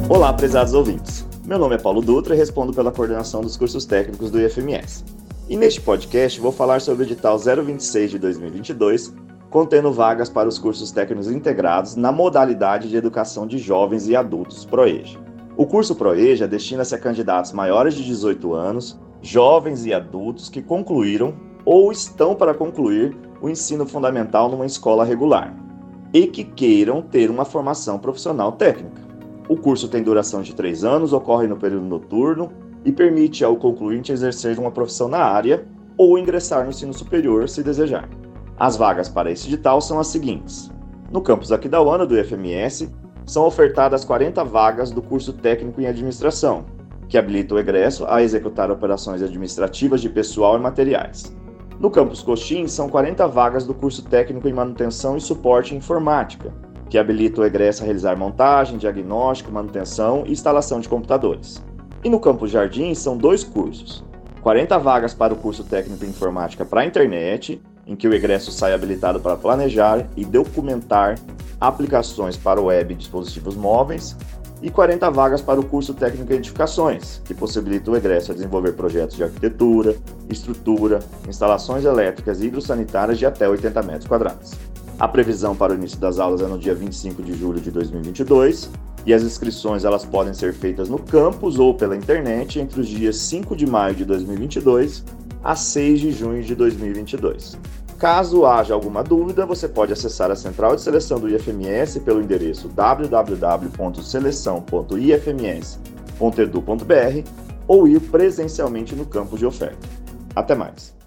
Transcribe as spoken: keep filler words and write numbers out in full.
Olá, prezados ouvintes. Meu nome é Paulo Dutra e respondo pela coordenação dos cursos técnicos do I F M S. E neste podcast vou falar sobre o edital zero vinte e seis de dois mil e vinte e dois, contendo vagas para os cursos técnicos integrados na modalidade de educação de jovens e adultos, ProEja. O curso ProEja destina-se a candidatos maiores de dezoito anos, jovens e adultos que concluíram ou estão para concluir o ensino fundamental numa escola regular e que queiram ter uma formação profissional técnica. O curso tem duração de três anos, ocorre no período noturno e permite ao concluinte exercer uma profissão na área ou ingressar no ensino superior, se desejar. As vagas para esse edital são as seguintes. No campus Aquidauana do I F M S, são ofertadas quarenta vagas do curso técnico em administração, que habilita o egresso a executar operações administrativas de pessoal e materiais. No campus Coxim, são quarenta vagas do curso técnico em manutenção e suporte em informática, que habilita o egresso a realizar montagem, diagnóstico, manutenção e instalação de computadores. E no campus Jardim, são dois cursos. quarenta vagas para o curso técnico em informática para a internet, em que o egresso sai habilitado para planejar e documentar aplicações para web e dispositivos móveis, e quarenta vagas para o curso técnico em edificações, que possibilita o egresso a desenvolver projetos de arquitetura, estrutura, instalações elétricas e hidrossanitárias de até oitenta metros quadrados. A previsão para o início das aulas é no dia vinte e cinco de julho de dois mil e vinte e dois, e as inscrições elas podem ser feitas no campus ou pela internet entre os dias cinco de maio de dois mil e vinte e dois a seis de junho de dois mil e vinte e dois. Caso haja alguma dúvida, você pode acessar a central de seleção do I F M S pelo endereço w w w ponto seleção ponto i f m s ponto e d u ponto b r ou ir presencialmente no campus de oferta. Até mais!